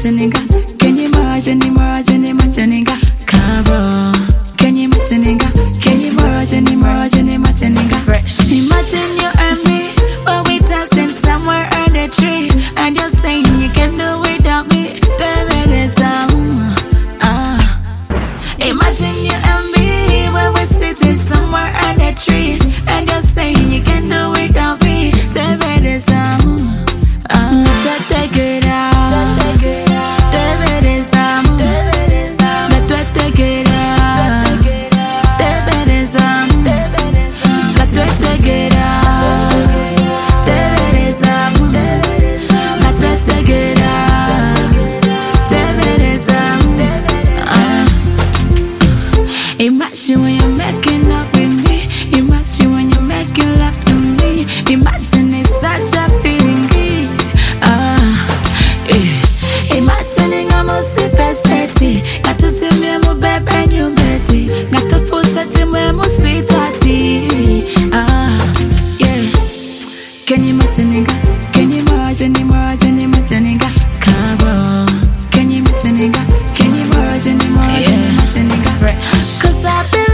imagininga? Can you imagine, imagininga? Carol, can you imagininga? Can you imagine, imagininga? Fresh. Imagine you and me, when we dancing somewhere on the tree, and you're saying you can do without me. Imagine you and me, when we're sitting somewhere on the tree, and you're saying you can do without me. Take it out. Imagine when you're making up with me. Imagine when you're making love to me. Imagine it's such a feeling good. Imagine I'm a super seti. Got to see me move back and you betty. Got to full setting where I'm sweet party. Yeah. Can you imagine? Can you imagine? Carol, can you imagine? Can you imagine? Fresh. 'Cause I've been